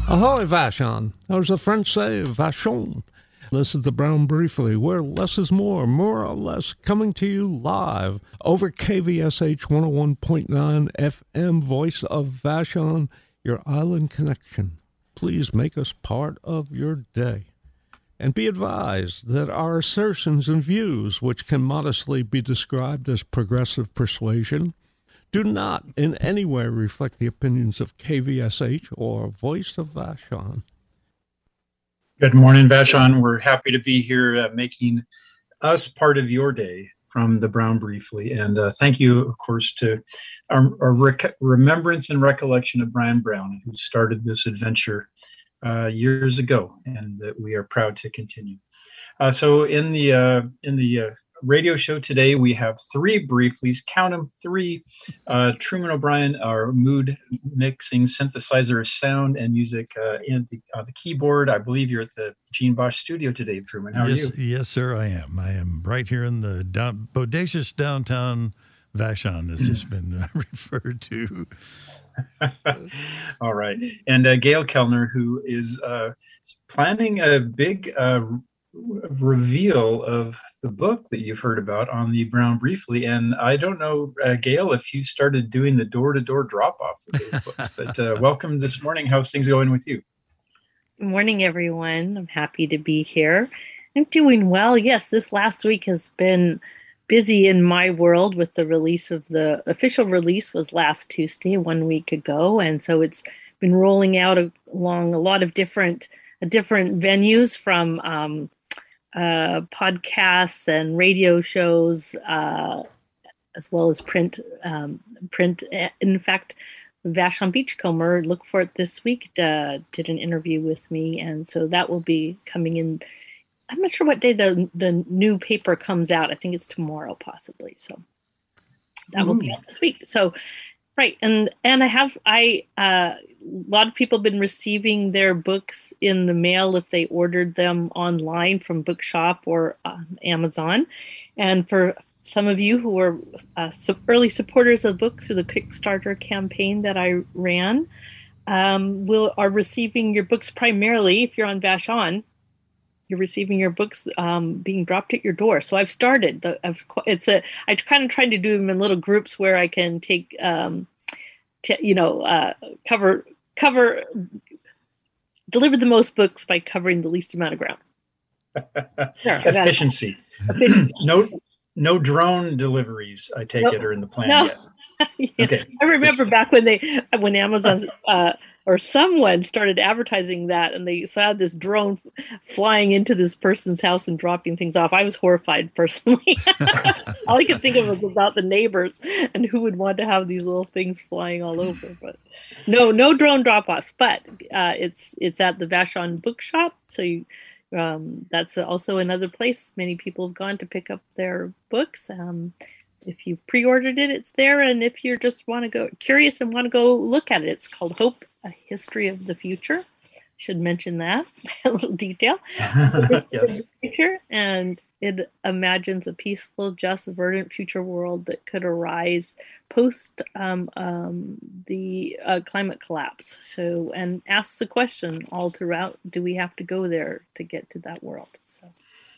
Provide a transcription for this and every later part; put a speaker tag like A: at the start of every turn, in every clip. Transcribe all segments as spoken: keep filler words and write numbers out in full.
A: Ahoy, Vashon. Or as the French say, Vachon. This is the Brown Briefly, where less is more, more or less, coming to you live over K V S H one oh one point nine F M, Voice of Vashon, your island connection. Please make us part of your day. And be advised that our assertions and views, which can modestly be described as progressive persuasion, do not in any way reflect the opinions of K V S H or Voice of Vashon.
B: Good morning, Vashon. We're happy to be here uh, making us part of your day from the Brown Briefly. And uh, thank you, of course, to our, our rec- remembrance and recollection of Brian Brown, who started this adventure uh, years ago, and that we are proud to continue. Uh, so in the uh, in the uh, radio show today, we have three brieflies. Count them, three. Uh, Truman O'Brien, our mood mixing synthesizer of sound and music, uh, and the, uh, the keyboard. I believe you're at the Gene Bosch studio today, Truman. How
C: yes,
B: are you?
C: Yes, sir, I am. I am right here in the down, bodacious downtown Vashon, as it's been uh, referred to.
B: All right. And uh, Gail Kellner, who is uh, planning a big uh, reveal of the book that you've heard about on the Brown Briefly. And I don't know, uh, Gail, if you started doing the door-to-door drop-off of those books, but uh, welcome this morning. How's things going with you?
D: Good morning, everyone. I'm happy to be here. I'm doing well. Yes, this last week has been busy in my world with the release of the official release was last Tuesday, one week ago. And so it's been rolling out along a lot of different, different venues from um, uh, podcasts and radio shows, uh, as well as print. Um, print. In fact, Vashon Beachcomber, look for it this week, uh, did an interview with me. And so that will be coming in. I'm not sure what day the the new paper comes out. I think it's tomorrow, possibly. So that Ooh. will be out this week. So, right, and and I have I uh, a lot of people have been receiving their books in the mail if they ordered them online from Bookshop or uh, Amazon, and for some of you who are uh, early supporters of the book through the Kickstarter campaign that I ran, um, will are receiving your books primarily if you're on Vashon. You're receiving your books um, being dropped at your door. So I've started. The, I've, it's a. I kind of tried to do them in little groups where I can take, um, t- you know, uh, cover cover, deliver the most books by covering the least amount of ground.
B: There, Efficiency. Efficiency. no, no drone deliveries. I take no, it are in the plan
D: no.
B: yet.
D: Yeah.
B: Okay.
D: I remember Just... back when they when Amazon's. Uh, Or someone started advertising that, and they saw this drone flying into this person's house and dropping things off. I was horrified personally. All I could think of was about the neighbors and who would want to have these little things flying all over. But no, no drone drop-offs. But uh, it's it's at the Vashon Bookshop, so you, um, that's also another place many people have gone to pick up their books. Um, If you've pre-ordered it, it's there. And if you just want to go curious and want to go look at it, it's called Hope, A History of the Future. Should mention that, a little detail. Yes. Future, and it imagines a peaceful, just, verdant future world that could arise post um, um, the uh, climate collapse. So, and asks the question all throughout, do we have to go there to get to that world? So.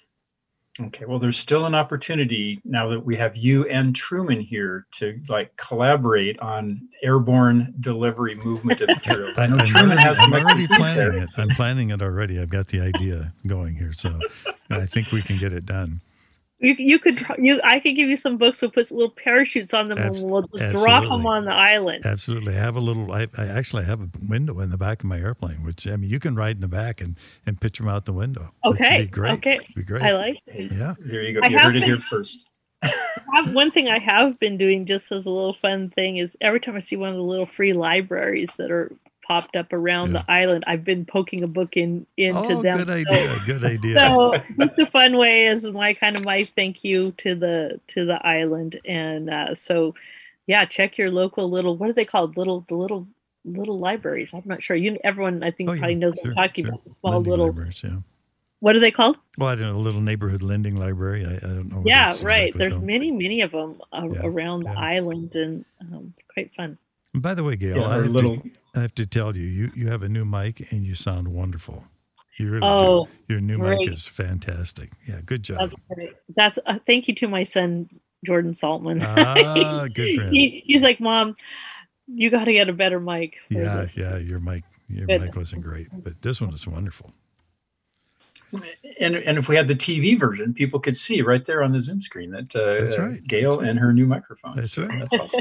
B: Okay, well, there's still an opportunity now that we have you and Truman here to like collaborate on airborne delivery movement of materials. I know
C: I'm
B: Truman
C: already,
B: has some
C: I'm already
B: expertise
C: planning
B: there.
C: it. I'm planning it already. I've got the idea going here, so I think we can get it done.
D: You you could you I could give you some books with puts little parachutes on them,
C: Abs-
D: and we'll just
C: absolutely.
D: drop them on the island.
C: Absolutely, I have a little. I, I actually have a window in the back of my airplane, which I mean, you can ride in the back and and pitch them out the window.
D: Okay,
C: be great.
D: Okay,
C: It'd be great.
D: I like.
B: Hey,
C: Yeah,
B: there you go.
D: I
B: You heard it
D: been,
B: here first.
D: I have, one thing I have been doing just as a little fun thing is every time I see one of the little free libraries that are popped up around
C: yeah.
D: the island, I've been poking a book in into
C: oh,
D: them.
C: good idea.
D: So,
C: good idea.
D: So just a fun way is my kind of my thank you to the to the island, and uh, so yeah, check your local little what are they called little the little little libraries. I'm not sure. You everyone I think
C: oh,
D: probably
C: yeah,
D: knows
C: sure,
D: what I'm talking
C: sure.
D: about. The small
C: Lending
D: little
C: libraries, yeah.
D: What are they called?
C: Well, I don't know, a little neighborhood lending library. I, I don't know.
D: Yeah,
C: exactly
D: right. There's
C: called.
D: many, many of them uh,
C: yeah,
D: around
C: yeah.
D: the island, and um, quite fun.
C: And by the way, Gail,
B: Yeah,
C: I,
B: or
C: have
B: little.
C: to, I have to tell you, you, you have a new mic and you sound wonderful. You really
D: oh,
C: do. Your new
D: great.
C: mic is fantastic. Yeah, good job.
D: That's great. That's uh, thank you to my son Jordan Saltman.
C: Ah, good for him.
D: he, he's like, Mom, you got to get a better mic. For
C: yeah,
D: this.
C: yeah. Your mic, your
D: Good.
C: mic wasn't great, but this one is wonderful.
B: And and if we had the T V version, people could see right there on the Zoom screen that uh,
C: That's right.
B: uh, Gail
C: That's right.
B: and her new microphone.
C: That's
B: so
C: right.
B: That's awesome.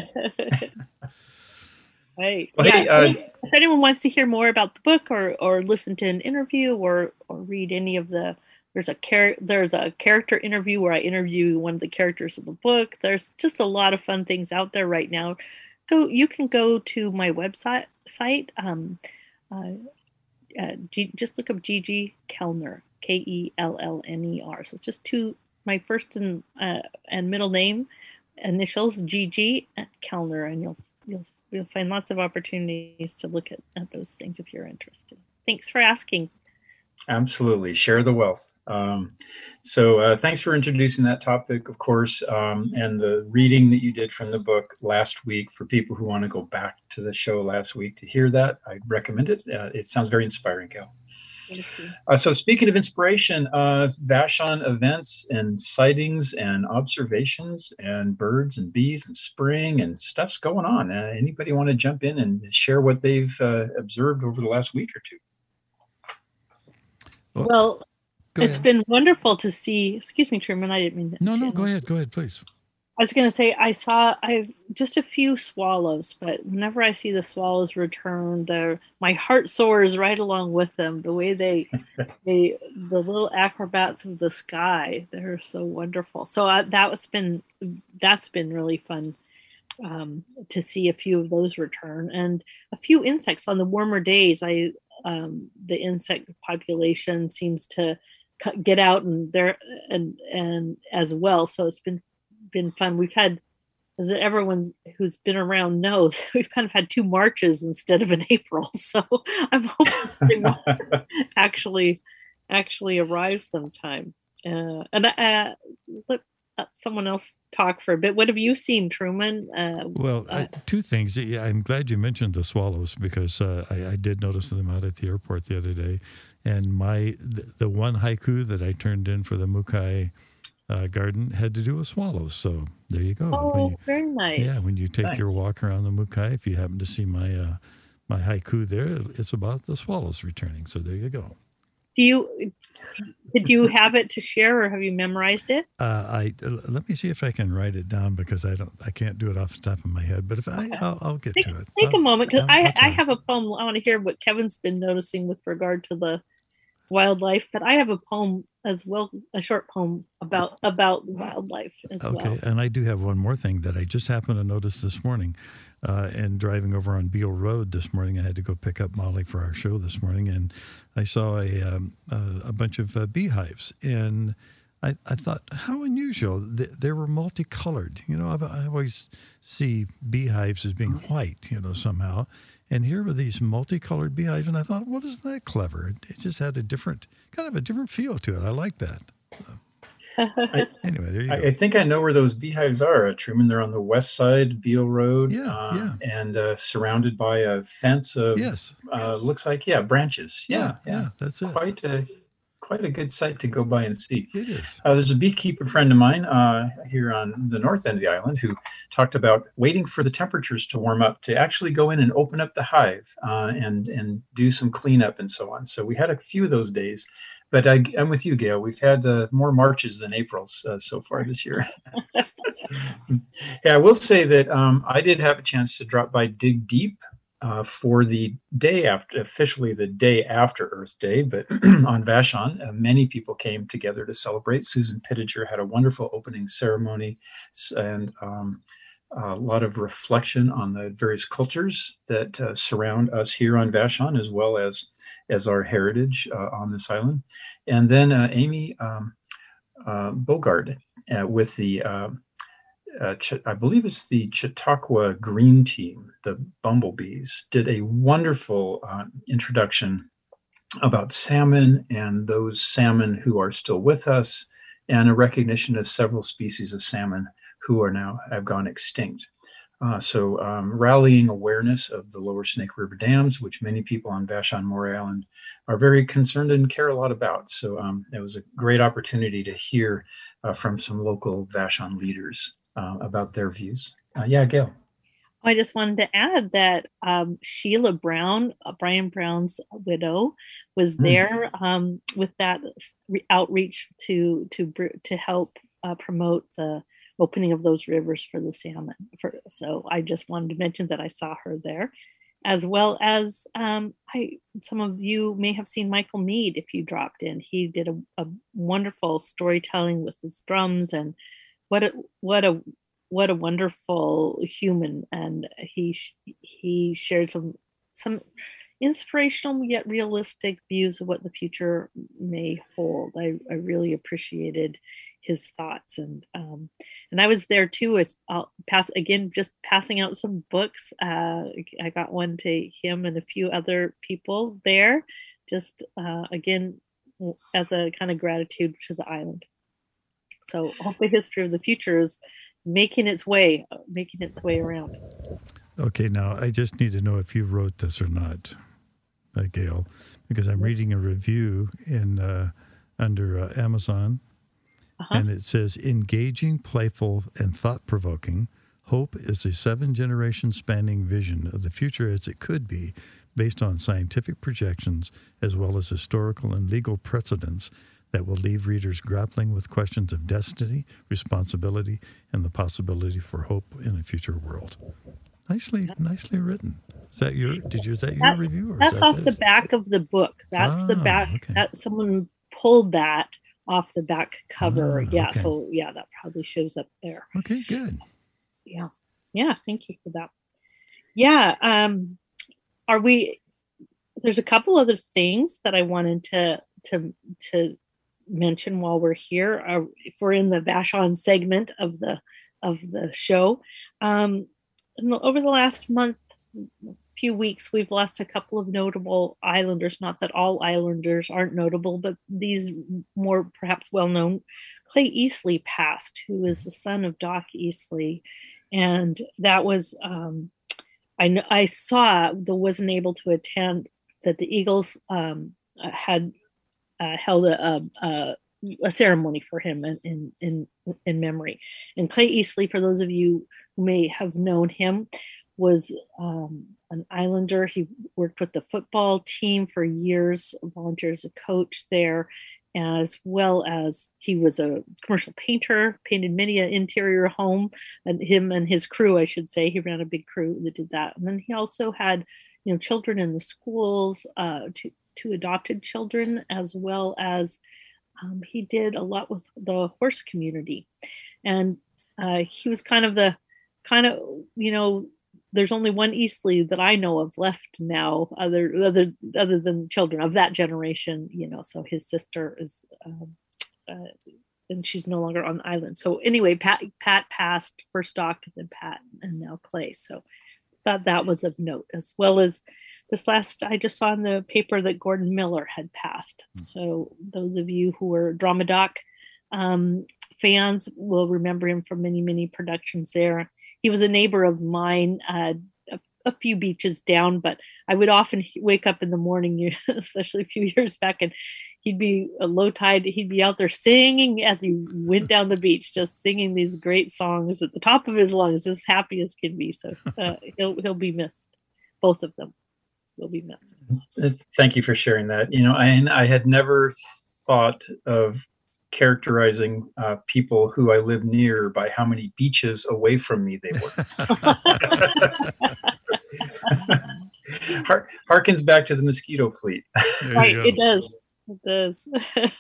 D: Right.
B: Well,
D: yeah.
B: hey, uh,
D: If anyone wants to hear more about the book, or or listen to an interview, or or read any of the, there's a char- there's a character interview where I interview one of the characters of the book. There's just a lot of fun things out there right now. Go. You can go to my website site. Um, uh, uh, G, just look up Gigi Kellner, K E L L N E R. So it's just two, my first and uh, and middle name, initials Gigi Kellner, and you'll you'll you'll find lots of opportunities to look at, at those things if you're interested. Thanks for asking.
B: Absolutely. Share the wealth. Um, so uh, thanks for introducing that topic, of course, um, and the reading that you did from the book last week. For people who want to go back to the show last week to hear that, I recommend it. Uh, it sounds very inspiring, Gail.
D: Thank you.
B: Uh, so speaking of inspiration, uh, Vashon events and sightings and observations and birds and bees and spring and stuff's going on. Uh, anybody want to jump in and share what they've uh, observed over the last week or two?
D: Well,
C: Go
D: it's
C: ahead.
D: been wonderful to see. Excuse me, Truman. I didn't mean to.
C: No, no, go ahead. Go ahead, please.
D: I was going to say I saw I just a few swallows, but whenever I see the swallows return, the my heart soars right along with them. The way they, they the little acrobats of the sky, they're so wonderful. So I, that's been that's been really fun um, to see a few of those return, and a few insects on the warmer days. I um, the insect population seems to get out and there and and as well. So it's been. been fun. We've had, as everyone who's been around knows, we've kind of had two Marches instead of an April. So I'm hoping they will actually actually arrive sometime. Uh, and uh, let uh, someone else talk for a bit. What have you seen, Truman? Uh,
C: Well,
D: uh,
C: I, two things. Yeah, I'm glad you mentioned the swallows because uh, I, I did notice them out at the airport the other day. And my the, the one haiku that I turned in for the Mukai Uh, garden had to do with swallows. So there you go.
D: oh,
C: When you,
D: very nice.
C: yeah, when you take
B: Nice.
C: your walk around the Mukai, if you happen to see my uh, my haiku there, it's about the swallows returning. So there you go.
D: Do you did you have it to share, or have you memorized it?
C: Uh, I uh, let me see if I can write it down because I don't I can't do it off the top of my head. But if I I'll, I'll get
D: Take,
C: to it.
D: take
C: I'll,
D: a moment, because
C: I'll-
D: I
C: I'll try.
D: I have a poem. I want to hear what Kevin's been noticing with regard to the wildlife, but I have a poem as well, a short poem about about wildlife as
C: Okay,
D: well.
C: and I do have one more thing that I just happened to notice this morning. Uh, and driving over on Beale Road this morning, I had to go pick up Molly for our show this morning, and I saw a um, uh, a bunch of uh, beehives, and I, I thought, how unusual. They, they were multicolored. You know, I've, I always see beehives as being white, you know, somehow. And here were these multicolored beehives, and I thought, well, isn't that clever? It, it just had a different, kind of a different feel to it. I like that. So,
B: I,
C: anyway, there you go.
B: I, I think I know where those beehives are, uh, Truman. They're on the west side, Beale Road,
C: Yeah,
B: uh, and uh, surrounded by a fence of,
C: Yes.
B: uh, looks like, yeah, branches.
C: Yeah, yeah, that's it.
B: Quite a, quite a good sight to go by and see.
C: It is.
B: Uh, there's a beekeeper friend of mine uh, here on the north end of the island who talked about waiting for the temperatures to warm up to actually go in and open up the hive uh, and and do some cleanup and so on. So we had a few of those days. But I, I'm with you, Gail. We've had uh, more Marches than Aprils uh, so far this year. Yeah, I will say that um, I did have a chance to drop by Dig Deep uh, for the day after, officially the day after Earth Day, but on Vashon, uh, many people came together to celebrate. Susan Pittiger had a wonderful opening ceremony and um, a lot of reflection on the various cultures that uh, surround us here on Vashon, as well as as our heritage uh, on this island. And then uh, Amy um, uh, Bogard uh, with the, uh, uh, Ch- I believe it's the Chautauqua Green Team, the Bumblebees, did a wonderful uh, introduction about salmon and those salmon who are still with us, and a recognition of several species of salmon who are now have gone extinct. Uh, so um, rallying awareness of the lower Snake River dams, which many people on Vashon Maury Island are very concerned and care a lot about. So um, it was a great opportunity to hear uh, from some local Vashon leaders uh, about their views. Uh, yeah, Gail.
D: I just wanted to add that um, Sheila Brown, uh, Brian Brown's widow, was there mm. um, with that outreach to to to help uh, promote the opening of those rivers for the salmon. For, so I just wanted to mention that I saw her there, as well as um, I. Some of you may have seen Michael Mead if you dropped in. He did a, a wonderful storytelling with his drums, and what a what a what a wonderful human. And he he shared some some inspirational yet realistic views of what the future may hold. I, I really appreciated his thoughts, and um, and I was there too. As I'll pass again, just passing out some books. Uh, I got one to him and a few other people there, just uh, again as a kind of gratitude to the island. So, hope the history of the future is making its way, making its way around.
C: Okay, now I just need to know if you wrote this or not, uh, Gail, because I'm reading a review in uh, under uh, Amazon. Uh-huh. And it says, engaging, playful, and thought-provoking, Hope is a seven-generation spanning vision of the future as it could be, based on scientific projections as well as historical and legal precedents that will leave readers grappling with questions of destiny, responsibility, and the possibility for hope in a future world. Nicely, nicely written. Is that your? Did you? Is that your
D: that,
C: review? Or
D: that's
C: is that
D: off
C: this?
D: the back of the book. That's
C: ah,
D: the back.
C: Okay.
D: That someone pulled that off the back cover.
C: Ah,
D: yeah.
C: okay.
D: So yeah, that probably shows up there.
C: Okay. Good.
D: Yeah. Yeah. Thank you for that. Yeah. Um, are we? There's a couple other things that I wanted to to to mention while we're here. Uh, if we're in the Vashon segment of the of the show. Um, over the last month, few weeks, we've lost a couple of notable islanders. Not that all islanders aren't notable, but these more perhaps well-known. Clay Easley passed, who is the son of Doc Easley. And that was, um, I, I saw, though wasn't able to attend, that the Eagles um, had uh, held a, a, a ceremony for him in, in, in, in memory. And Clay Easley, for those of you who may have known him, was um, an Islander. He worked with the football team for years, volunteered as a coach there, as well as he was a commercial painter, painted many an interior home, and him and his crew, I should say, he ran a big crew that did that. And then he also had, you know, children in the schools, uh, two, two adopted children, as well as um, he did a lot with the horse community. And uh, he was kind of the, kind of, you know, there's only one Easley that I know of left now, other other other than children of that generation, you know. So his sister is, um, uh, and she's no longer on the island. So anyway, Pat Pat passed, first Doc, then Pat, and now Clay. So thought that was of note, as well as this last, I just saw in the paper that Gordon Miller had passed. Mm-hmm. So those of you who are Drama Doc um, fans will remember him from many, many productions there. He was a neighbor of mine, uh, a, a few beaches down, but I would often wake up in the morning, especially a few years back, and he'd be a low tide. He'd be out there singing as he went down the beach, just singing these great songs at the top of his lungs, as happy as can be. So uh, he'll he'll be missed. Both of them will be missed.
B: Thank you for sharing that. You know, I I had never thought of characterizing uh, people who I live near by how many beaches away from me they were. Har- harkens back to the mosquito fleet.
D: Right, it does. It does.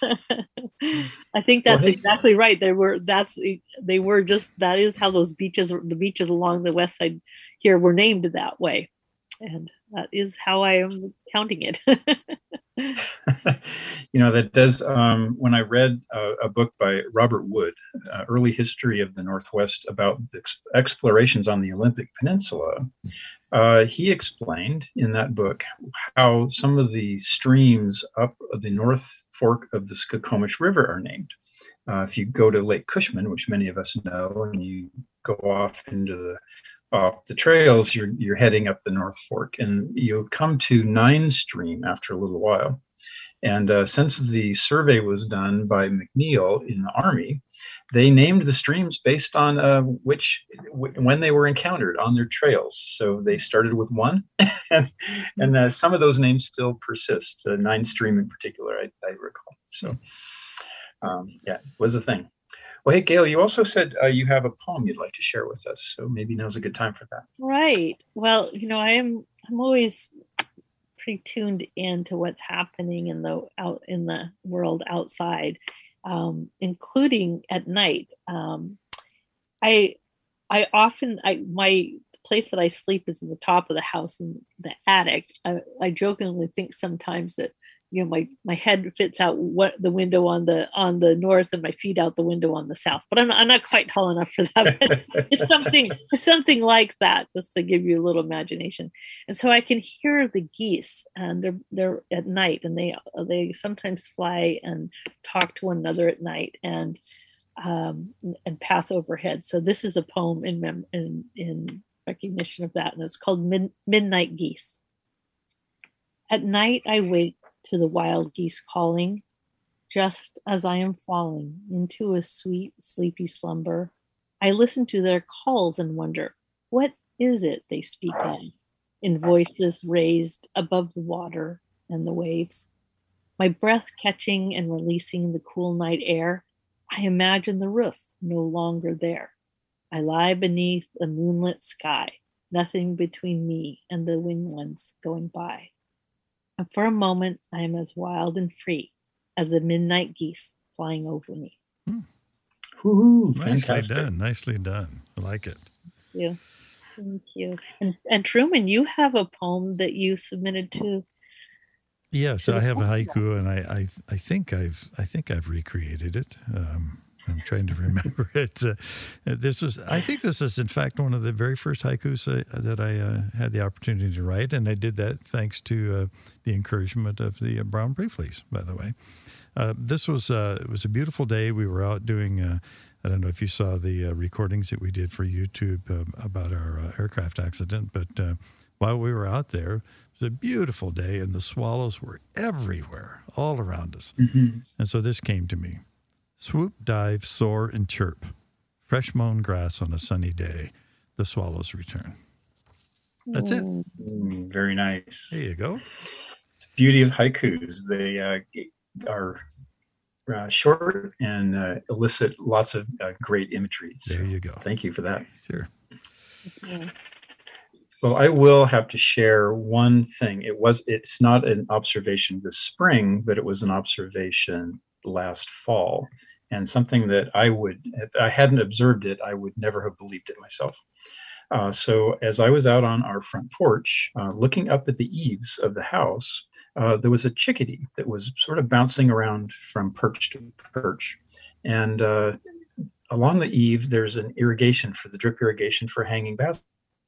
D: I think that's well, hey, exactly right. They were. That's. They were just. That is how those beaches, the beaches along the west side here, were named that way, and that is how I am counting it.
B: You know, that does, um, when I read a, a book by Robert Wood, uh, Early History of the Northwest, about the ex- explorations on the Olympic Peninsula, uh, he explained in that book how some of the streams up the North Fork of the Skokomish River are named. Uh, if you go to Lake Cushman, which many of us know, and you go off into the off the trails, you're you're heading up the North Fork, and you come to Nine Stream after a little while. And uh, since the survey was done by McNeil in the Army, they named the streams based on uh, which w- when they were encountered on their trails. So they started with one, and, and uh, some of those names still persist. Uh, Nine Stream in particular, I, I recall. So um, yeah, it was a thing. Well, hey, Gail, you also said uh, you have a poem you'd like to share with us. So maybe now's a good time for that.
D: Right. Well, you know, I am I'm always pretty tuned into what's happening in the out in the world outside, um, including at night. Um, I I often I my place that I sleep is in the top of the house in the attic. I, I jokingly think sometimes that you know my my head fits out what the window on the on the north and my feet out the window on the south. But I'm I'm not quite tall enough for that. But it's something it's something like that, just to give you a little imagination. And so I can hear the geese, and they're they're at night, and they they sometimes fly and talk to one another at night, and um, and pass overhead. So this is a poem in mem- in in recognition of that, and it's called Mid- Midnight Geese. At night I wake to the wild geese calling, just as I am falling into a sweet, sleepy slumber. I listen to their calls and wonder, what is it they speak in, in voices raised above the water and the waves? My breath catching and releasing the cool night air, I imagine the roof no longer there. I lie beneath a moonlit sky, nothing between me and the winged ones going by. And for a moment, I am as wild and free as the midnight geese flying over me.
C: Hmm.
B: Ooh,
C: nicely
B: fantastic.
C: done. Nicely done. I like it.
D: Thank you. Thank you. And, and Truman, you have a poem that you submitted to.
C: Yes, I have a haiku, and I, I, I think I've, I think I've recreated it. Um, I'm trying to remember it. Uh, this is, I think, this is in fact one of the very first haikus uh, that I uh, had the opportunity to write, and I did that thanks to uh, the encouragement of the uh, Brown Briefleys. By the way, uh, this was uh, it was a beautiful day. We were out doing. Uh, I don't know if you saw the uh, recordings that we did for YouTube uh, about our uh, aircraft accident, but uh, while we were out there, it was a beautiful day, and the swallows were everywhere, all around us.
B: Mm-hmm.
C: And so this came to me. Swoop, dive, soar, and chirp. Fresh mown grass on a sunny day. The swallows return. That's it.
B: Mm, very nice.
C: There you go.
B: It's the beauty of haikus. They uh, are uh, short and uh, elicit lots of uh, great imagery. So
C: There you go.
B: thank you for that.
C: Sure.
D: Yeah.
B: Well, I will have to share one thing. It was, it's not an observation this spring, but it was an observation last fall, and something that I would, if I hadn't observed it, I would never have believed it myself. Uh, so as I was out on our front porch, uh, looking up at the eaves of the house, uh, there was a chickadee that was sort of bouncing around from perch to perch. And uh, along the eave, there's an irrigation for the drip irrigation for hanging baskets.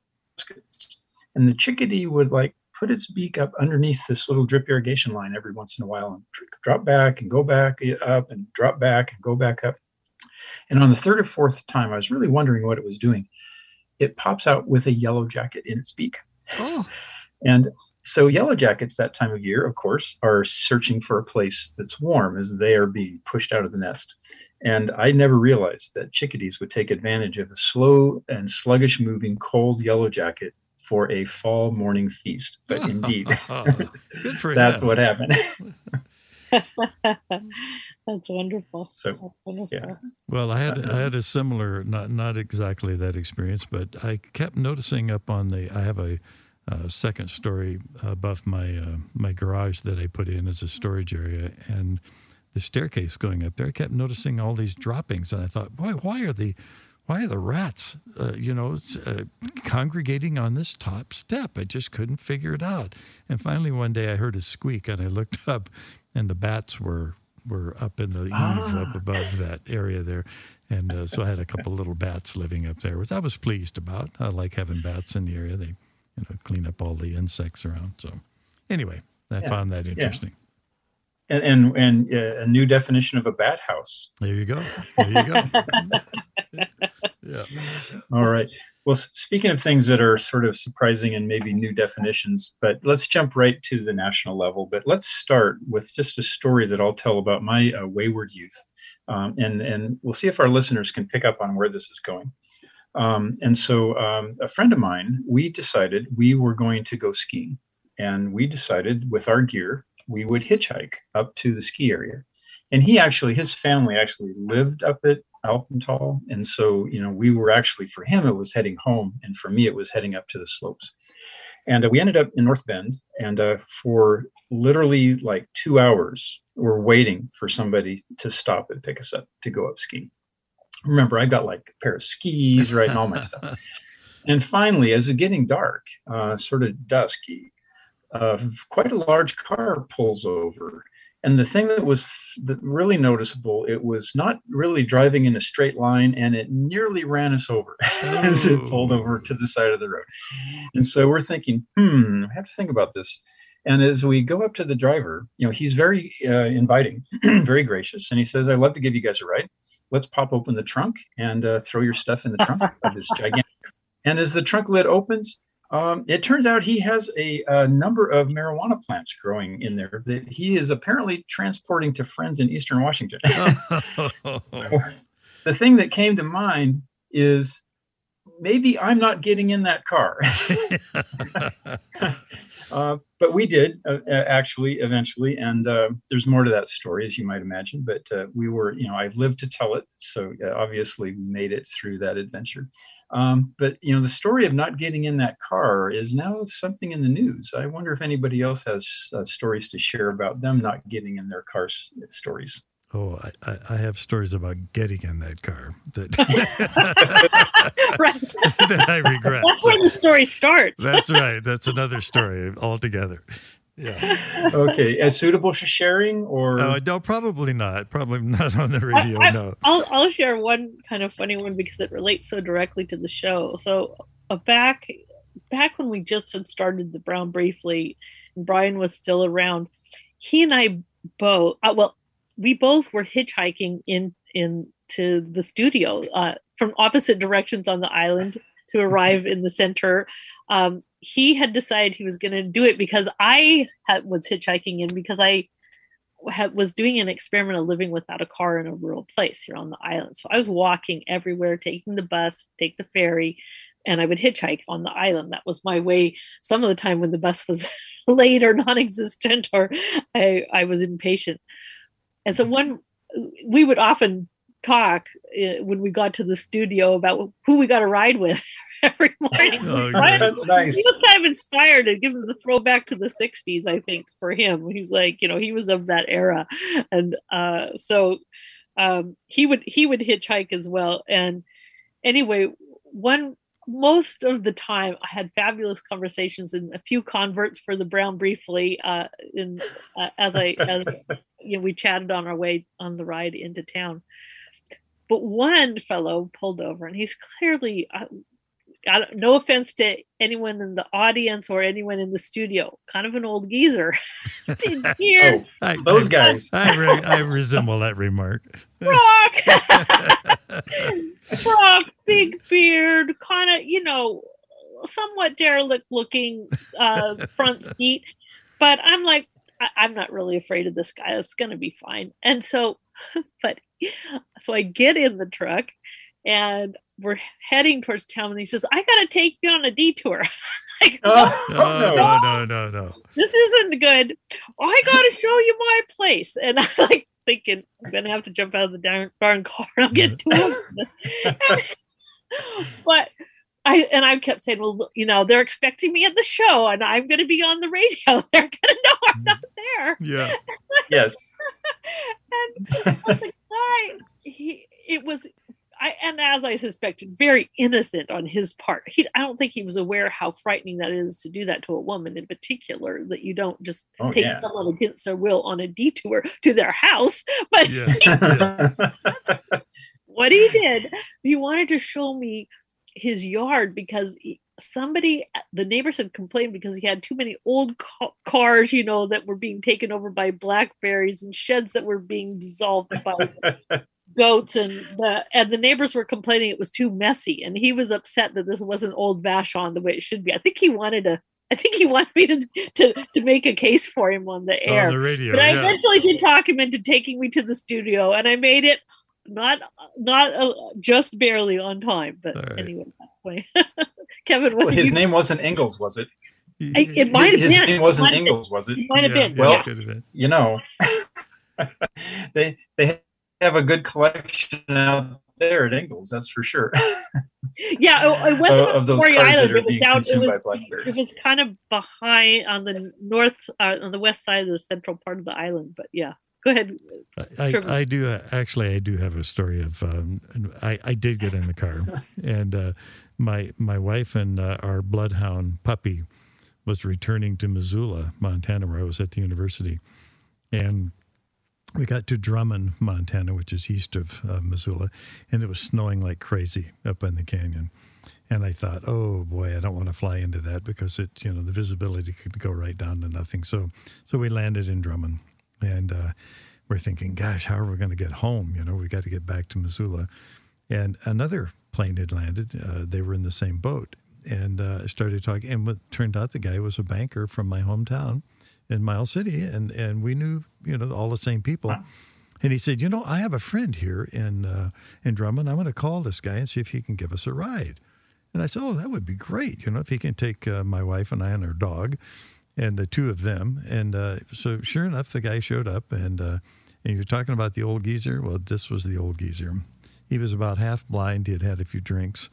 B: And the chickadee would like put its beak up underneath this little drip irrigation line every once in a while and drop back and go back up and drop back and go back up. And on the third or fourth time, I was really wondering what it was doing. It pops out with a yellow jacket in its beak.
C: Oh.
B: And so yellow jackets that time of year, of course, are searching for a place that's warm as they are being pushed out of the nest. And I never realized that chickadees would take advantage of a slow and sluggish moving cold yellow jacket for a fall morning feast. But indeed,
C: Good for
B: that's
C: him.
B: what happened.
D: That's wonderful.
B: So,
D: That's wonderful.
B: yeah.
C: Well, I had I had a similar, not not exactly that experience, but I kept noticing up on the. I have a, uh second story above my uh, my garage that I put in as a storage area, and the staircase going up there. I kept noticing all these droppings, and I thought, boy, why are the why are the rats, uh, you know, uh, congregating on this top step? I just couldn't figure it out. And finally, one day, I heard a squeak, and I looked up, and the bats were. were up in the eave
B: Ah.
C: up above that area there. And uh, so I had a couple little bats living up there, which I was pleased about. I like having bats in the area. They, you know, clean up all the insects around. So anyway, I
B: Yeah.
C: found that interesting.
B: And and, and uh, a new definition of a bat house.
C: There you go. There you go. Yeah.
B: All right. Well, speaking of things that are sort of surprising and maybe new definitions, but let's jump right to the national level. But let's start with just a story that I'll tell about my uh, wayward youth. Um, and, and we'll see if our listeners can pick up on where this is going. Um, and so um, a friend of mine, we decided we were going to go skiing. And we decided with our gear, we would hitchhike up to the ski area. And he actually, his family actually lived up at Alpental. And so, you know, we were actually, for him, it was heading home. And for me, it was heading up to the slopes. And uh, we ended up in North Bend. And uh, for literally like two hours, we're waiting for somebody to stop and pick us up to go up skiing. Remember, I got like a pair of skis, right, and all my stuff. And finally, as it's getting dark, uh, sort of dusky, uh, quite a large car pulls over. And the thing that was really noticeable, it was not really driving in a straight line, and it nearly ran us over oh. as it pulled over to the side of the road. And so we're thinking, hmm, I have to think about this. And as we go up to the driver, you know, he's very uh, inviting, very gracious. And he says, I'd love to give you guys a ride. Let's pop open the trunk and uh, throw your stuff in the trunk of this gigantic. And as the trunk lid opens, Um, it turns out he has a, a number of marijuana plants growing in there that he is apparently transporting to friends in Eastern Washington. So the thing that came to mind is maybe I'm not getting in that car. uh, but we did uh, actually eventually. And uh, there's more to that story, as you might imagine. But uh, we were, you know, I've lived to tell it. So uh, obviously we made it through that adventure. Um, but, you know, the story of not getting in that car is now something in the news. I wonder if anybody else has uh, stories to share about them not getting in their car s- stories.
C: Oh, I, I have stories about getting in that car that,
D: right.
C: that I regret.
D: That's where the story starts.
C: That's right. That's another story altogether. Yeah.
B: Okay. As suitable for sharing, or
C: uh, no, probably not. Probably not on the radio.
D: I, I,
C: no.
D: I'll I'll share one kind of funny one because it relates so directly to the show. So uh, back back when we just had started the Brown Briefly, and Brian was still around, he and I both uh, well, we both were hitchhiking in in to the studio uh, from opposite directions on the island to arrive in the center. Um, he had decided he was going to do it because I had, was hitchhiking in because I had, was doing an experiment of living without a car in a rural place here on the island. So I was walking everywhere, taking the bus, take the ferry, and I would hitchhike on the island. That was my way. Some of the time when the bus was late or non-existent, or I, I was impatient. And so one, we would often talk uh, when we got to the studio about who we got a ride with every morning.
C: Oh,
D: Brian,
B: that's nice.
D: He was kind of inspired to give him the throwback to the sixties, I think, for him. He's like, you know, he was of that era. And uh, so um, he would he would hitchhike as well. And anyway, one most of the time I had fabulous conversations and a few converts for the Brown Briefly uh, in uh, as I as you know we chatted on our way on the ride into town. But one fellow pulled over, and he's clearly, uh, I don't, no offense to anyone in the audience or anyone in the studio, kind of an old geezer. Big beard.
B: Oh,
C: I,
B: those
C: I,
B: guys.
C: I, re- I resemble that remark.
D: Rock! Rock, big beard, kind of, you know, somewhat derelict looking uh, front seat. But I'm like, I- I'm not really afraid of this guy. It's going to be fine. And so, but so I get in the truck and we're heading towards town, and he says, I got to take you on a detour. Like,
B: Oh,
C: No,
B: no.
C: no, no, no, no.
D: this isn't good. Oh, I got to show you my place. And I'm like thinking, I'm going to have to jump out of the darn, darn car and I'll get to him. But I, and I kept saying, well, look, you know, they're expecting me at the show and I'm going to be on the radio. They're going to know I'm not there.
C: Yeah.
B: Yes.
D: And I was like, why? He, it was, I, and as I suspected, very innocent on his part. He, I don't think he was aware how frightening that is to do that to a woman in particular, that you don't just
B: Oh,
D: take
B: yeah.
D: someone against their will on a detour to their house. But
C: Yeah. Yeah.
D: what he did, he wanted to show me his yard because he, somebody, the neighbors had complained because he had too many old ca- cars, you know, that were being taken over by blackberries and sheds that were being dissolved by goats, and the and the neighbors were complaining it was too messy, and he was upset that this wasn't old Vachon the way it should be. I think he wanted to. I think he wanted me to to, to make a case for him on the air.
C: On the radio,
D: but I
C: yeah.
D: eventually did talk him into taking me to the studio, and I made it not not uh, just barely on time. But right. Anyway, that's why. Kevin, what
B: well, his
D: you...
B: name wasn't Ingalls, was it?
D: I, it might
B: his,
D: have
B: his
D: been.
B: name wasn't
D: it
B: Ingalls, was it?
D: It might have
C: yeah,
D: been.
B: Well,
D: yeah.
C: Been.
B: You know, they they have a good collection out there at Ingalls, that's for sure.
D: Yeah, it wasn't
B: of, of those
D: Quarry
B: cars
D: Island.
B: that are
D: It was
B: being
D: out. It
B: consumed
D: was,
B: by black bears.
D: it was kind of behind on the north, uh, on the west side of the central part of the island. But yeah, go ahead.
C: I, I do uh, actually. I do have a story of. Um, I I did get in the car, and uh, my my wife and uh, our bloodhound puppy was returning to Missoula, Montana, where I was at the university, and we got to Drummond, Montana, which is east of uh, Missoula, and it was snowing like crazy up in the canyon. And I thought, oh boy, I don't want to fly into that because it, you know, the visibility could go right down to nothing. So, so we landed in Drummond, and uh, we're thinking, gosh, how are we going to get home? You know, we got to get back to Missoula. And another plane had landed. Uh, they were in the same boat, and uh, I started talking. And what turned out, the guy was a banker from my hometown in Miles City, and, and we knew, you know, all the same people. And he said, you know, I have a friend here in uh, in Drummond. I'm going to call this guy and see if he can give us a ride. And I said, oh, that would be great, you know, if he can take uh, my wife and I and our dog and the two of them. And uh, so sure enough, the guy showed up, and, uh, and you're talking about the old geezer. Well, this was the old geezer. He was about half blind. He had had a few drinks,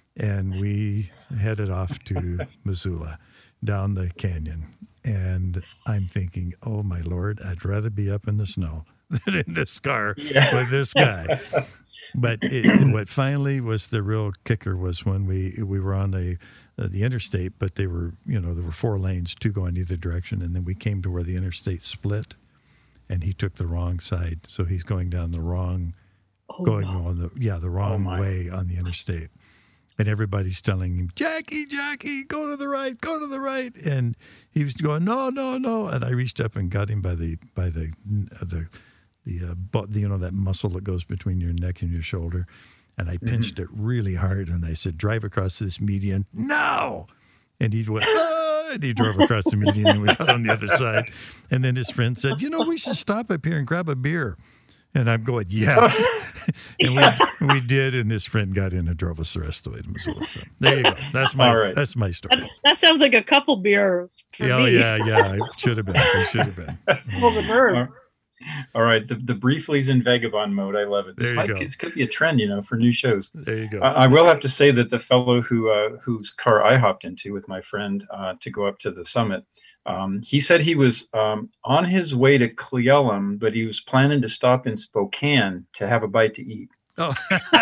C: and we headed off to Missoula down the canyon. And I'm thinking, oh, my Lord, I'd rather be up in the snow than in this car yeah. with this guy. But it, what finally was the real kicker was when we we were on the uh, the interstate, but they were, you know, there were four lanes, two going either direction, and then we came to where the interstate split, and he took the wrong side, so he's going down the wrong, oh, going no. on the yeah the wrong oh, way on the interstate, and everybody's telling him, Jackie, Jackie, go to the right, go to the right, and he was going, no, no, no, and I reached up and got him by the by the the. The, uh, but, you know, that muscle that goes between your neck and your shoulder. And I pinched mm-hmm. it really hard. And I said, drive across this median. No. And he went, ah! And he drove across the median, and we got on the other side. And then his friend said, you know, we should stop up here and grab a beer. And I'm going, yes. And we we did. And this friend got in and drove us the rest of the way to Missoula. So there you go. That's my, right. that's my story.
D: That, that sounds like a couple beer for
C: yeah,
D: me.
C: Yeah, yeah. It should have been. It should have been.
D: Well, the nerve.
B: All right, the the Briefly's in vagabond mode. I love it. This might this could be a trend, you know, for new shows.
C: There you go.
B: I, I will have to say that the fellow who uh, whose car I hopped into with my friend uh, to go up to the summit, um, he said he was um, on his way to Cle Elum, but he was planning to stop in Spokane to have a bite to eat.
C: Oh,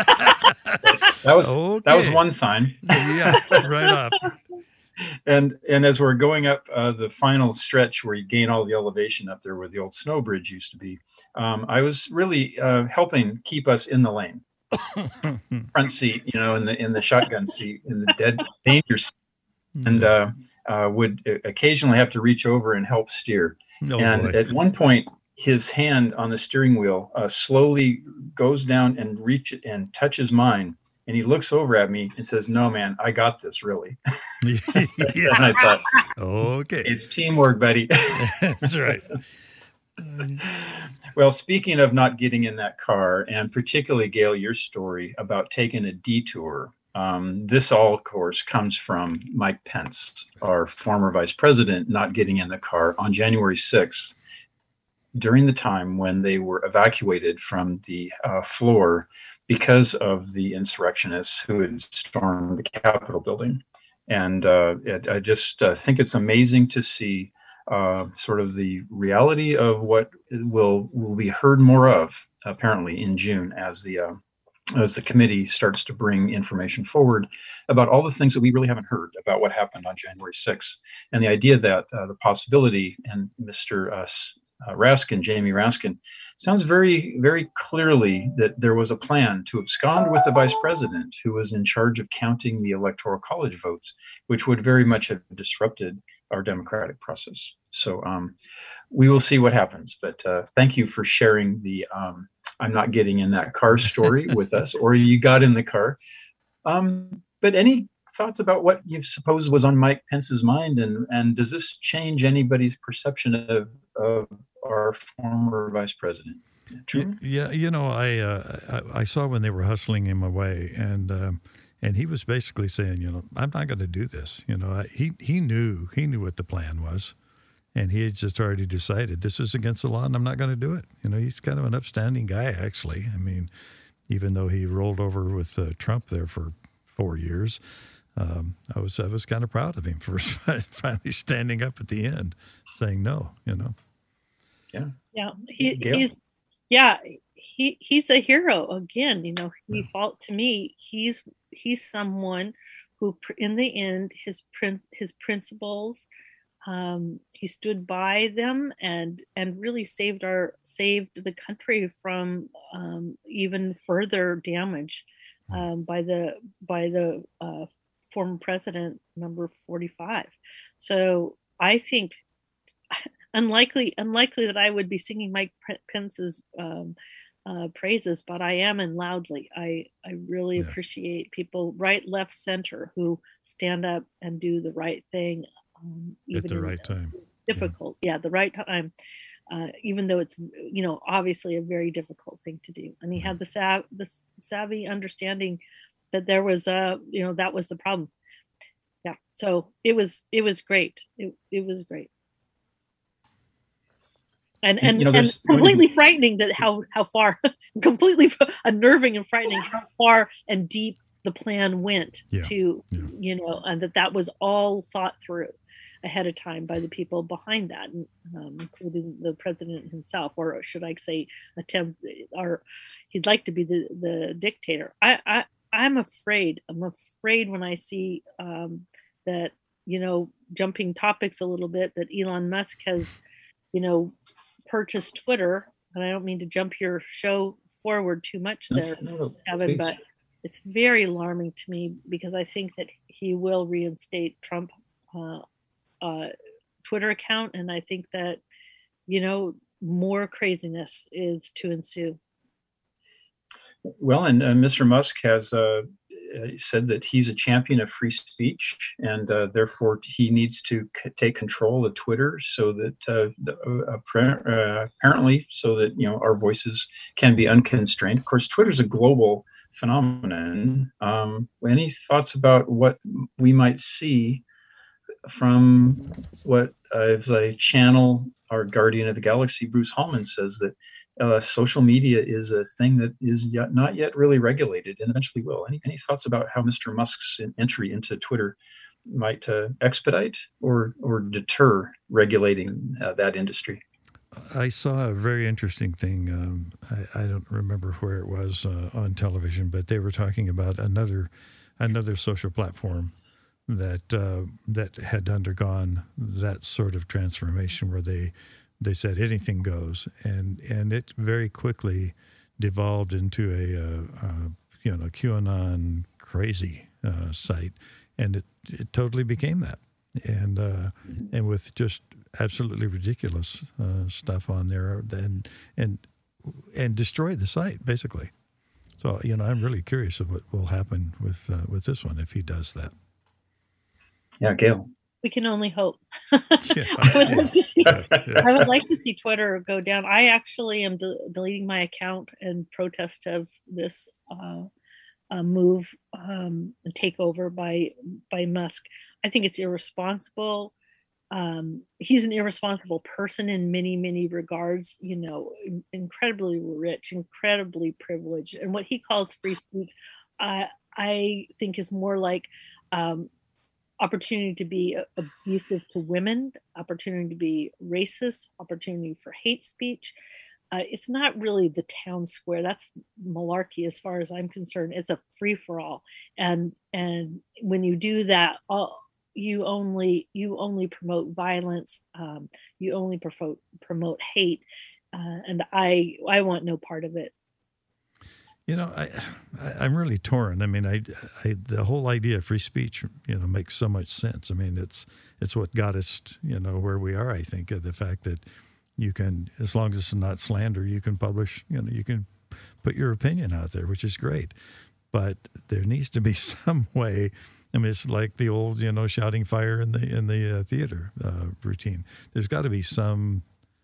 B: that was okay. That was one sign.
C: Yeah, right up.
B: And and as we're going up uh, the final stretch where you gain all the elevation up there where the old snow bridge used to be, um, I was really uh, helping keep us in the lane, front seat, you know, in the in the shotgun seat, in the dead danger seat, and uh, uh, would occasionally have to reach over and help steer.
C: Oh,
B: and
C: boy.
B: At one point, his hand on the steering wheel uh, slowly goes down and reach and touches mine. And he looks over at me and says, no, man, I got this, really.
C: Yeah.
B: And I thought,
C: okay,
B: it's teamwork, buddy.
C: That's right.
B: Well, speaking of not getting in that car, and particularly, Gail, your story about taking a detour, um, this all, of course, comes from Mike Pence, our former vice president, not getting in the car on January sixth, during the time when they were evacuated from the uh, floor because of the insurrectionists who had stormed the Capitol building. And uh, it, I just uh, think it's amazing to see uh, sort of the reality of what will will be heard more of, apparently, in June as the uh, as the committee starts to bring information forward about all the things that we really haven't heard about what happened on January sixth. And the idea that uh, the possibility, and Mister Uh, Uh, Raskin, Jamie Raskin, sounds very, very clearly that there was a plan to abscond with the vice president who was in charge of counting the electoral college votes, which would very much have disrupted our democratic process. So um, we will see what happens. But uh, thank you for sharing the um, I'm not getting in that car story with us, or you got in the car. Um, but any thoughts about what you suppose was on Mike Pence's mind, and, and does this change anybody's perception of, of our former vice president?
C: True? Yeah, you know, I, uh, I I saw when they were hustling him away, and um, and he was basically saying, you know, I'm not going to do this. You know, I, he he knew he knew what the plan was, and he had just already decided this is against the law, and I'm not going to do it. You know, he's kind of an upstanding guy, actually. I mean, even though he rolled over with uh, Trump there for four years. Um, I was I was kind of proud of him for finally standing up at the end, saying no. You know.
B: Yeah.
D: Yeah. He, he's yeah he he's a hero again. You know, he yeah. felt to me he's he's someone who, in the end, his prin- his principles, um, he stood by them and and really saved our saved the country from um, even further damage um, by the by the. Uh, former president, number forty-five. So I think unlikely, unlikely that I would be singing Mike Pence's um, uh, praises, but I am, and loudly. I, I really yeah. appreciate people right, left, center who stand up and do the right thing. Um, even
C: at the right time.
D: Difficult. Yeah. yeah, the right time. Uh, even though it's, you know, obviously a very difficult thing to do. And he had the, sav- the savvy understanding that there was a, you know, that was the problem. Yeah. So it was, it was great. It, it was great. And, and, you know, and completely frightening that how, how far, completely unnerving and frightening how far and deep the plan went yeah. to, yeah. you know, and that that was all thought through ahead of time by the people behind that, um, including the president himself, or should I say attempt, or he'd like to be the, the dictator. I, I, I'm afraid. I'm afraid when I see um, that, you know, jumping topics a little bit, that Elon Musk has, you know, purchased Twitter. And I don't mean to jump your show forward too much there, no, Kevin, please. But it's very alarming to me because I think that he will reinstate Trump uh, uh, Twitter account. And I think that, you know, more craziness is to ensue.
B: Well, and uh, Mister Musk has uh, said that he's a champion of free speech, and uh, therefore he needs to c- take control of Twitter, so that uh, the, uh, apparently, so that you know our voices can be unconstrained. Of course, Twitter's a global phenomenon. Um, any thoughts about what we might see from what, uh, as I channel our Guardian of the Galaxy, Bruce Hallman, says that Uh, social media is a thing that is yet not yet really regulated and eventually will. Any any thoughts about how Mister Musk's entry into Twitter might uh, expedite or or deter regulating uh, that industry?
C: I saw a very interesting thing. Um, I, I don't remember where it was uh, on television, but they were talking about another another social platform that uh, that had undergone that sort of transformation, where they. They said anything goes, and, and it very quickly devolved into a uh, uh, you know QAnon crazy uh, site, and it, it totally became that, and uh, and with just absolutely ridiculous uh, stuff on there, and and and destroyed the site basically. So you know I'm really curious of what will happen with uh, with this one if he does that.
B: Yeah, Gail.
D: We can only hope. yeah. I, would like to see, I would like to see Twitter go down. I actually am de- deleting my account in protest of this uh, uh, move um, and takeover by by Musk. I think it's irresponsible. Um, he's an irresponsible person in many, many regards. You know, in- incredibly rich, incredibly privileged, and what he calls free speech, uh, I think is more like. Um, opportunity to be abusive to women, opportunity to be racist, opportunity for hate speech. Uh, it's not really the town square. That's malarkey as far as I'm concerned. It's a free-for-all. And and when you do that, all, you only you only promote violence. Um, you only promote promote hate. Uh, and I I want no part of it.
C: You know, I, I, I'm really torn. I mean, I, I, the whole idea of free speech, you know, makes so much sense. I mean, it's it's what got us, you know, where we are, I think, the fact that you can, as long as it's not slander, you can publish, you know, you can put your opinion out there, which is great. But there needs to be some way. I mean, it's like the old, you know, shouting fire in the in the uh, theater uh, routine. There's got to be some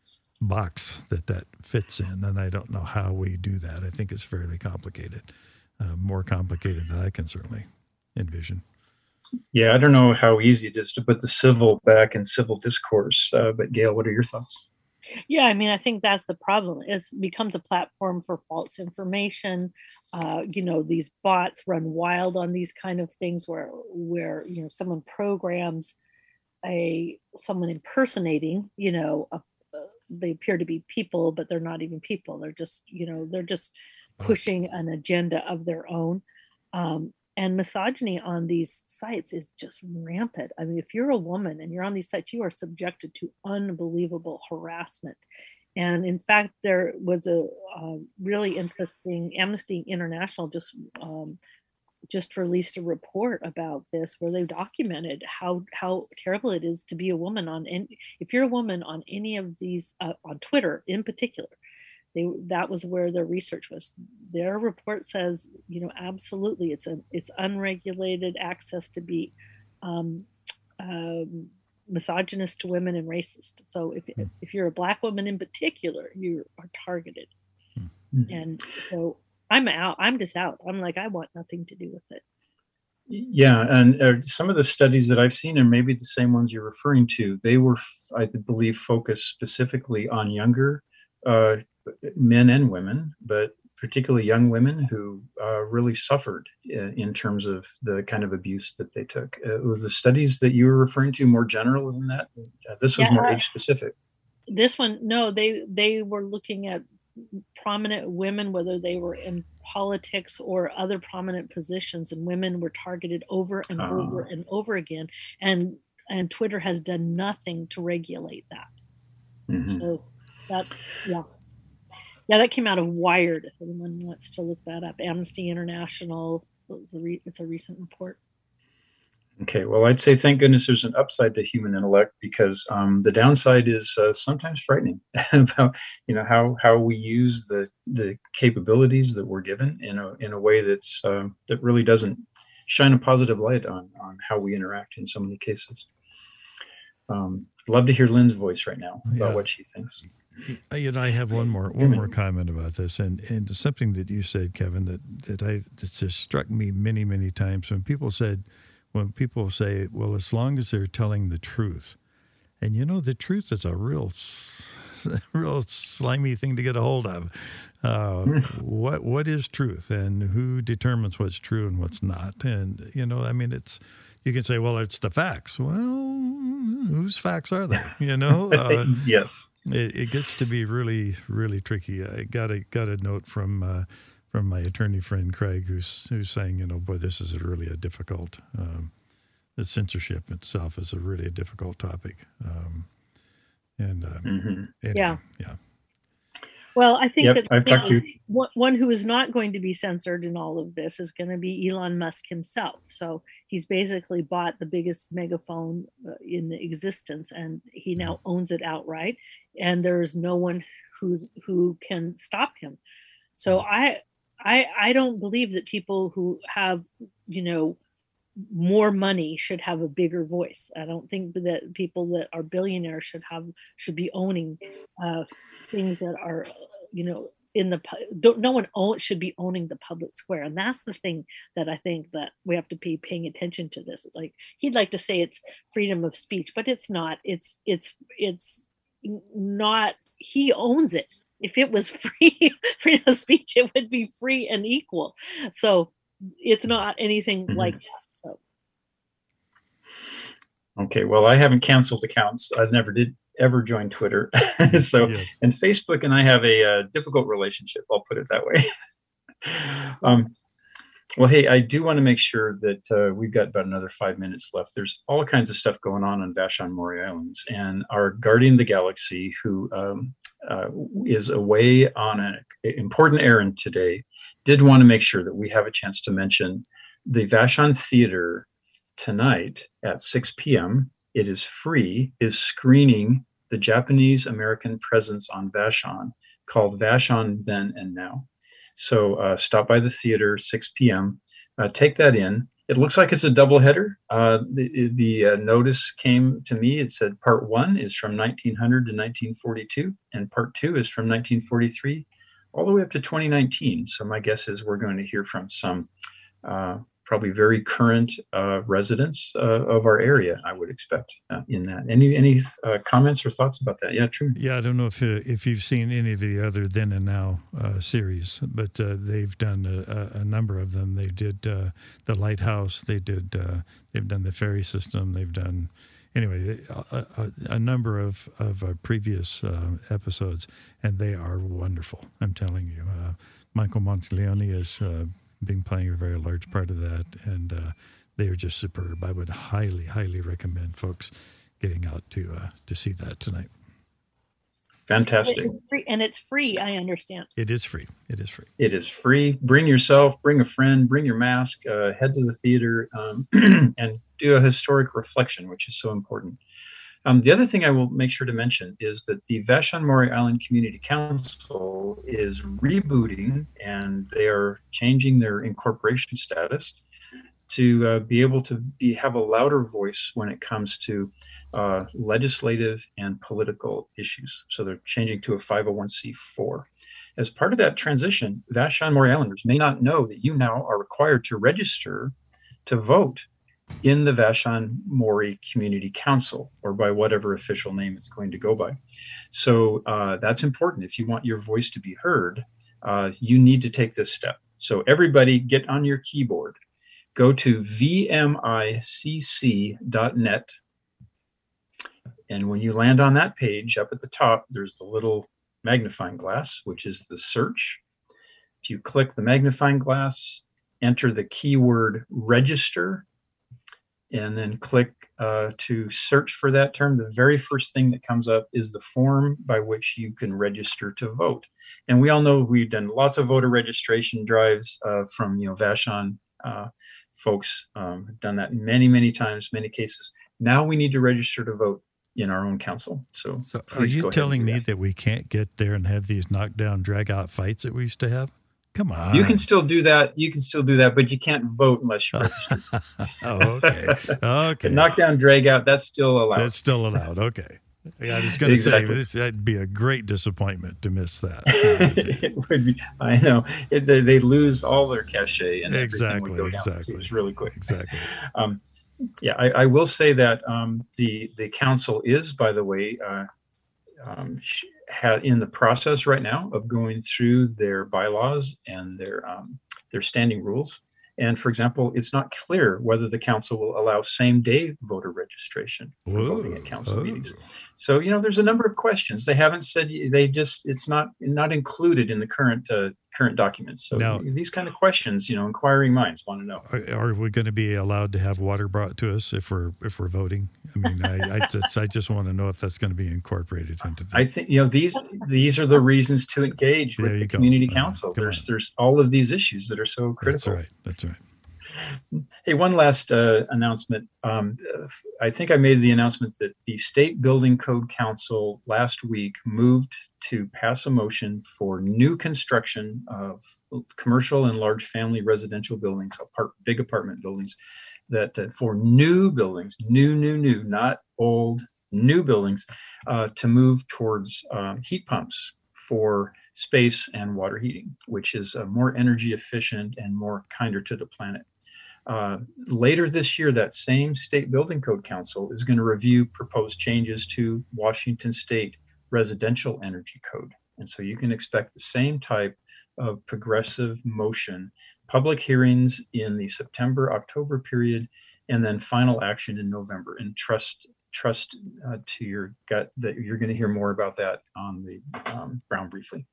C: box that that fits in, and I don't know how we do that. I think it's fairly complicated, uh, more complicated than I can certainly envision.
B: Yeah, I don't know how easy it is to put the civil back in civil discourse. Uh, but Gail, what are your thoughts?
D: Yeah, I mean, I think that's the problem. It becomes a platform for false information. Uh, you know, these bots run wild on these kind of things where, where you know, someone programs a someone impersonating, you know, a, uh, they appear to be people, but they're not even people. They're just, you know, they're just pushing an agenda of their own. Um, And misogyny on these sites is just rampant. I mean, if you're a woman and you're on these sites, you are subjected to unbelievable harassment. And in fact, there was a, a really interesting, Amnesty International just um, just released a report about this, where they documented how how terrible it is to be a woman on. And if you're a woman on any of these, uh, on Twitter in particular, They, that was where their research was. Their report says, you know, absolutely, it's a it's unregulated access to be um, um, misogynist to women and racist. So if mm. if you're a Black woman in particular, you are targeted. Mm. And so I'm out. I'm just out. I'm like, I want nothing to do with it.
B: Yeah, and uh, some of the studies that I've seen, and maybe the same ones you're referring to, they were, I believe, focused specifically on younger uh, men and women, but particularly young women who uh, really suffered in, in terms of the kind of abuse that they took. Uh, was the studies that you were referring to more general than that? Uh, this was yeah, more age specific.
D: This one, no, they they were looking at prominent women, whether they were in politics or other prominent positions, and women were targeted over and uh, over and over again. And and Twitter has done nothing to regulate that. Mm-hmm. So that's, yeah. Yeah, that came out of Wired, if anyone wants to look that up. Amnesty International, it's a, re- it's a recent report.
B: Okay, well, I'd say thank goodness there's an upside to human intellect, because um, the downside is uh, sometimes frightening about, you know, how how we use the the capabilities that we're given in a in a way that's uh, that really doesn't shine a positive light on on how we interact in so many cases. Um, I'd love to hear Lynn's voice right now about yeah. what she thinks.
C: You know, I have one more one more comment about this, and, and something that you said, Kevin, that that I that just struck me many many times when people said, when people say, well, as long as they're telling the truth, and you know, the truth is a real, real slimy thing to get a hold of. Uh, what what is truth, and who determines what's true and what's not? And you know, I mean, it's. You can say, well, it's the facts. Well, whose facts are they? You know? Uh,
B: yes.
C: It, it gets to be really, really tricky. I got a got a note from uh, from my attorney friend Craig, who's who's saying, you know, boy, this is a really a difficult. Um, the censorship itself is a really a difficult topic. Um, and um,
B: mm-hmm.
C: anyway,
D: yeah,
C: yeah.
D: Well, I think
B: yep,
D: that
B: I've talked to
D: one who is not going to be censored in all of this is going to be Elon Musk himself. So he's basically bought the biggest megaphone uh, in existence, and he now owns it outright. And there is no one who's who can stop him. So I, I, I don't believe that people who have, you know, more money should have a bigger voice. I don't think that people that are billionaires should have should be owning uh, things that are, you know, in the don't, no one own, should be owning the public square. And that's the thing that I think that we have to be paying attention to. This, it's like he'd like to say it's freedom of speech, but it's not. It's it's it's not. He owns it. If it was free freedom of speech, it would be free and equal. So it's not anything mm-hmm. like that. So,
B: okay. Well, I haven't canceled accounts. I never did ever join Twitter. so, yeah. And Facebook and I have a uh, difficult relationship. I'll put it that way. um, well, hey, I do want to make sure that uh, we've got about another five minutes left. There's all kinds of stuff going on on Vashon Maury Islands, and our Guardian of the Galaxy, who um, uh, is away on an important errand today, did want to make sure that we have a chance to mention the Vashon Theater tonight at six p.m. It is free, is screening the Japanese American presence on Vashon called Vashon Then and Now. So uh, stop by the theater, six p.m., uh, take that in. It looks like it's a doubleheader. Uh, the the uh, notice came to me. It said part one is from nineteen hundred to nineteen forty-two, and part two is from nineteen forty-three all the way up to twenty nineteen. So my guess is we're going to hear from some uh, probably very current uh, residents uh, of our area, I would expect uh, in that. Any any uh, comments or thoughts about that? Yeah, Truman.
C: Yeah, I don't know if uh, if you've seen any of the other Then and Now uh, series, but uh, they've done a, a number of them. They did uh, the Lighthouse. They did. Uh, they've done the ferry system. They've done anyway a, a, a number of of uh, previous uh, episodes, and they are wonderful. I'm telling you, uh, Michael Monteleone is. Uh, been playing a very large part of that, and uh, they are just superb. I would highly, highly recommend folks getting out to uh, to see that tonight.
B: Fantastic.
D: It's free, and it's free, I understand.
C: It is free. It is free.
B: It is free. Bring yourself, bring a friend, bring your mask, uh, head to the theater, um, and do a historic reflection, which is so important. Um, the other thing I will make sure to mention is that the Vashon Maury Island Community Council is rebooting, and they are changing their incorporation status to uh, be able to be have a louder voice when it comes to uh, legislative and political issues. So they're changing to a five oh one c four. As part of that transition, Vashon Maury Islanders may not know that you now are required to register to vote in the Vashon Maury Community Council, or by whatever official name it's going to go by. So uh, that's important. If you want your voice to be heard, uh, you need to take this step. So everybody get on your keyboard, go to v m i c c dot net. And when you land on that page, up at the top, there's the little magnifying glass, which is the search. If you click the magnifying glass, enter the keyword register, and then click uh, to search for that term, the very first thing that comes up is the form by which you can register to vote. And we all know we've done lots of voter registration drives uh, from, you know, Vashon uh, folks, um, done that many, many times, many cases. Now we need to register to vote in our own council. So,
C: so are you telling me that. that we can't get there and have these knockdown, drag out fights that we used to have? Come on.
B: You can still do that. You can still do that, but you can't vote unless you're registered.
C: Oh, okay. Okay.
B: Knockdown, drag out, that's still allowed.
C: That's still allowed. Okay. Yeah, I was going to exactly. say, this, that'd be a great disappointment to miss that.
B: It would be. I know. It, they, they lose all their cachet and
C: exactly,
B: everything would go down.
C: Exactly.
B: It's really quick.
C: Exactly.
B: Um, yeah, I, I will say that um, the, the council is, by the way, uh, um, had in the process right now of going through their bylaws and their um, their standing rules. And for example, it's not clear whether the council will allow same day voter registration for Whoa. voting at council oh. meetings. So, you know, there's a number of questions. They haven't said, they just, it's not not included in the current uh, current documents. So now, these kind of questions, you know, inquiring minds want to know.
C: Are, are we going to be allowed to have water brought to us if we're if we're voting? I mean, I, I just I just want to know if that's going to be incorporated into this.
B: I think, you know, these these are the reasons to engage with the go. community uh, council. There's on. there's all of these issues that are so critical.
C: That's right. That's right.
B: Hey, one last uh, announcement. Um, I think I made the announcement that the State Building Code Council last week moved to pass a motion for new construction of commercial and large family residential buildings, apart, big apartment buildings, that uh, for new buildings, new, new, new, not old, new buildings, uh, to move towards uh, heat pumps for space and water heating, which is uh, more energy efficient and more kinder to the planet. Uh, later this year, that same State Building Code Council is going to review proposed changes to Washington State Residential Energy Code. And so you can expect the same type of progressive motion, public hearings in the September, October period, and then final action in November. And trust trust uh, to your gut that you're going to hear more about that on the um, Brown Briefly.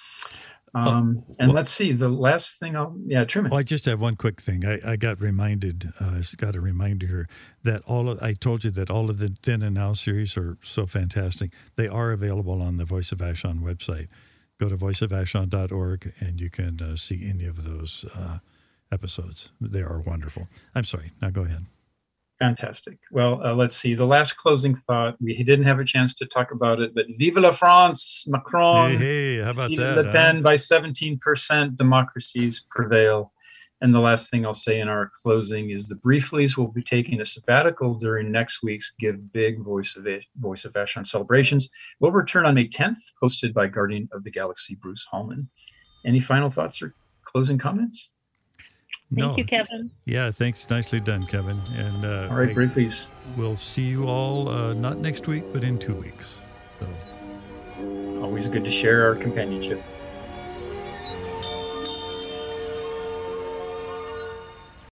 B: Um, and well, let's see, the last thing I'll, yeah, Truman.
C: Well, I just have one quick thing. I, I got reminded, uh, I got a reminder here that all of, I told you that all of the Then and Now series are so fantastic. They are available on the Voice of Vashon website. Go to voice of vashon dot org and you can uh, see any of those uh, episodes. They are wonderful. I'm sorry. Now go ahead.
B: Fantastic. Well, uh, let's see. The last closing thought, we didn't have a chance to talk about it, but Vive la France, Macron,
C: hey, hey, how about
B: Vive
C: that,
B: Le Pen
C: huh?
B: by seventeen percent, democracies prevail. And the last thing I'll say in our closing is the Brieflies will be taking a sabbatical during next week's Give Big Voice of Voice of Vashon celebrations. We'll return on May tenth, hosted by Guardian of the Galaxy, Bruce Hallman. Any final thoughts or closing comments?
D: Thank
C: No.
D: you, Kevin.
C: Yeah, thanks. Nicely done, Kevin. And uh,
B: All right,
C: I-
B: Brieflies.
C: we'll see you all uh, not next week, but in two weeks. So.
B: Always good to share our companionship.